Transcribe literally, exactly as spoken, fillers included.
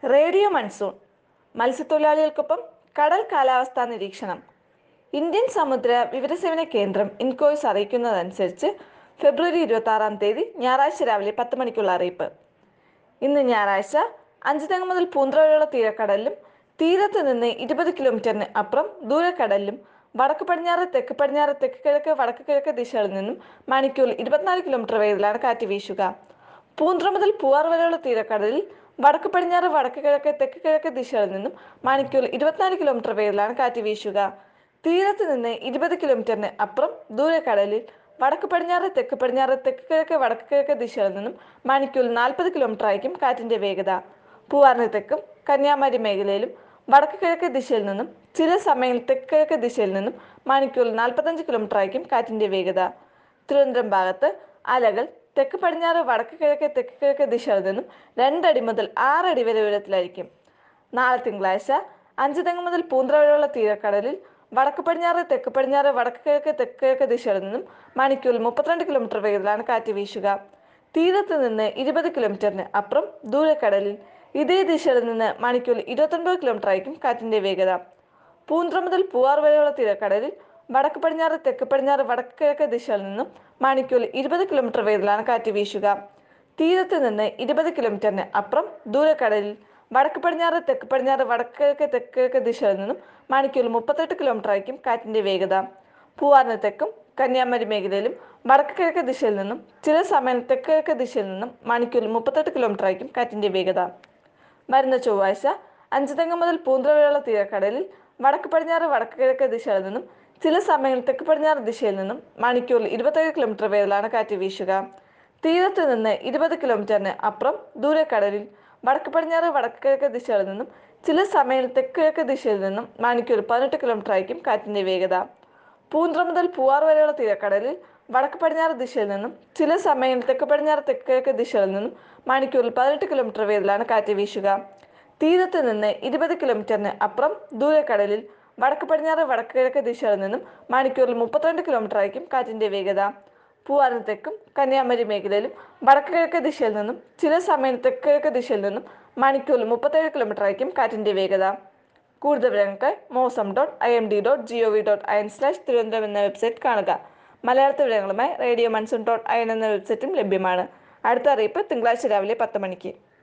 Radio monsoon മത്സ്യത്തൊഴിലാളികൾക്കൊപ്പം കടൽ കാലാവസ്ഥാ നിരീക്ഷണം. ഇന്ത്യൻ സമുദ്ര വിവരസേവന കേന്ദ്രം ഇൻകോയ്സ് അറിയിക്കുന്നതനുസരിച്ച് ഫെബ്രുവരി ഇരുപത്തി ആറാം തീയതി ഞായറാഴ്ച രാവിലെ പത്ത് മണിക്കുള്ള അറിയിപ്പ്. ഇന്ന് ഞായറാഴ്ച അഞ്ചുതെങ്ങ് മുതൽ പൂന്തുറ വരെയുള്ള തീരക്കടലിലും തീരത്ത് നിന്ന് ഇരുപത് കിലോമീറ്ററിന് അപ്പുറം ദൂരക്കടലിലും വടക്ക് പടിഞ്ഞാറ് തെക്ക് പടിഞ്ഞാറ് തെക്ക് കിഴക്ക് വടക്ക് കിഴക്ക് ദിശകളിൽ നിന്നും മണിക്കൂറിൽ ഇരുപത്തിനാല് കിലോമീറ്റർ വേഗത്തിലാണ് കാറ്റ് വീശുക. പൂന്തുറ മുതൽ പൂവാർ വരെയുള്ള തീരക്കടലിൽ വടക്ക് പടിഞ്ഞാറ് വടക്ക് കിഴക്ക് തെക്ക് കിഴക്ക് ദിശകളിൽ നിന്നും മണിക്കൂറിൽ ഇരുപത്തിനാല് കിലോമീറ്റർ വേഗത്തിലാണ് കാറ്റ് വീശുക. തീരത്ത് നിന്ന് ഇരുപത് കിലോമീറ്ററിന് അപ്പുറം ദൂരക്കടലിൽ വടക്ക് പടിഞ്ഞാറ് തെക്ക് പടിഞ്ഞാറ് തെക്ക് കിഴക്ക് വടക്ക് കിഴക്ക് ദിശകളിൽ നിന്നും മണിക്കൂറിൽ നാൽപ്പത് കിലോമീറ്റർ ആയിരിക്കും കാറ്റിന്റെ വേഗത. പൂവാറിന് തെക്കും കന്യാകുമാരി മേഖലയിലും വടക്ക് കിഴക്ക് ദിശയിൽ നിന്നും ചില സമയം തെക്ക് കിഴക്ക് ദിശയിൽ നിന്നും മണിക്കൂറിൽ നാൽപ്പത്തഞ്ച് കിലോമീറ്റർ ആയിരിക്കും കാറ്റിന്റെ വേഗത. തിരുവനന്തപുരം ഭാഗത്ത് അലകൾ തെക്ക് പടിഞ്ഞാറ് വടക്ക് കിഴക്ക് തെക്ക് കിഴക്ക് ദിശകളിൽ നിന്നും രണ്ടടി മുതൽ ആറടി വരെ ഉയരത്തിലായിരിക്കും. നാളെ തിങ്കളാഴ്ച അഞ്ചുതെങ്ങ് മുതൽ പൂന്തുറ വരെയുള്ള തീരക്കടലിൽ വടക്ക് പടിഞ്ഞാറ് തെക്ക് പടിഞ്ഞാറ് വടക്ക് കിഴക്ക് തെക്ക് കിഴക്ക് ദിശകളിൽ നിന്നും മണിക്കൂറിൽ മുപ്പത്തിരണ്ട് കിലോമീറ്റർ വേഗത്തിലാണ് കാറ്റ് വീശുക. തീരത്ത് നിന്ന് ഇരുപത് കിലോമീറ്ററിന് അപ്പുറം ദൂരക്കടലിൽ ഇതേ ദിശയിൽ നിന്ന് മണിക്കൂറിൽ ഇരുപത്തൊൻപത് കിലോമീറ്റർ ആയിരിക്കും കാറ്റിന്റെ വേഗത. പൂന്തുറ മുതൽ പൂവാർ വരെയുള്ള തീരക്കടലിൽ വടക്ക് പടിഞ്ഞാറ് തെക്ക് പടിഞ്ഞാറ് വടക്ക് കിഴക്ക് ദിശകളിൽ നിന്നും മണിക്കൂറിൽ ഇരുപത് കിലോമീറ്റർ വേഗത്തിലാണ് കാറ്റ് വീശുക. തീരത്ത് നിന്ന് ഇരുപത് കിലോമീറ്ററിന് അപ്പുറം ദൂരക്കടലിൽ വടക്ക് പടിഞ്ഞാറ് തെക്ക് പടിഞ്ഞാറ് വടക്ക് കിഴക്ക് തെക്ക് കിഴക്ക് ദിശകളിൽ നിന്നും മണിക്കൂറിൽ മുപ്പത്തെട്ട് കിലോമീറ്റർ ആയിരിക്കും കാറ്റിന്റെ വേഗത. പൂവാറിന് തെക്കും കന്യാകുമാരി മേഖലയിലും വടക്ക് കിഴക്ക് ദിശയിൽ നിന്നും ചില സമയം തെക്ക് കിഴക്ക് ദിശയിൽ നിന്നും മണിക്കൂറിൽ മുപ്പത്തെട്ട് കിലോമീറ്റർ ആയിരിക്കും കാറ്റിന്റെ വേഗത. വരുന്ന ചൊവ്വാഴ്ച അഞ്ചുതെങ്ങ് മുതൽ പൂന്തുറ വരെയുള്ള തീരക്കടലിൽ വടക്ക് പടിഞ്ഞാറ് വടക്ക് കിഴക്ക് ദിശകളിൽ നിന്നും ചില സമയം തെക്ക് പടിഞ്ഞാറ് ദിശയിൽ നിന്നും മണിക്കൂറിൽ ഇരുപത്തേഴ് കിലോമീറ്റർ വേഗത്തിലാണ് കാറ്റ് വീശുക. തീരത്ത് നിന്ന് ഇരുപത് കിലോമീറ്ററിന് അപ്പുറം ദൂരക്കടലിൽ വടക്ക് പടിഞ്ഞാറ് വടക്ക് കിഴക്ക് ദിശകളിൽ നിന്നും ചില സമയം തെക്ക് കിഴക്ക് ദിശയിൽ നിന്നും മണിക്കൂറിൽ പതിനെട്ട് കിലോമീറ്റർ ആയിരിക്കും കാറ്റിന്റെ വേഗത. പൂന്തുറ മുതൽ പൂവാർ വരെയുള്ള തീരക്കടലിൽ വടക്ക് പടിഞ്ഞാറ് ദിശയിൽ നിന്നും ചില സമയം തെക്ക് പടിഞ്ഞാറ് തെക്ക് കിഴക്ക് ദിശകളിൽ നിന്നും മണിക്കൂറിൽ പതിനെട്ട് കിലോമീറ്റർ വേഗത്തിലാണ് കാറ്റ് വീശുക. തീരത്ത് നിന്ന് ഇരുപത് കിലോമീറ്ററിന് അപ്പുറം ദൂരക്കടലിൽ വടക്ക് പടിഞ്ഞാറ് വടക്ക് കിഴക്ക് ദിശകളിൽ നിന്നും മണിക്കൂറിൽ മുപ്പത്തിരണ്ട് കിലോമീറ്റർ ആയിരിക്കും കാറ്റിന്റെ വേഗത. പൂവാറിന് തെക്കും കന്യാകുമാരി മേഖലയിലും വടക്ക് കിഴക്ക് ദിശയിൽ നിന്നും ചില സമയം തെക്ക് കിഴക്ക് ദിശയിൽ നിന്നും മണിക്കൂറിൽ മുപ്പത്തേഴ് കിലോമീറ്റർ ആയിരിക്കും കാറ്റിന്റെ വേഗത. കൂടുതൽ വിവരങ്ങൾക്ക് Mausam dot I M D dot G O V dot I N slash Thiruvananthapuram എന്ന വെബ്സൈറ്റ് കാണുക. മലയാളത്തിൽ വിവരങ്ങളുമായി radio monsoon dot I N എന്ന വെബ്സൈറ്റും ലഭ്യമാണ്. അടുത്ത അറിയിപ്പ് തിങ്കളാഴ്ച രാവിലെ പത്ത് മണിക്ക്.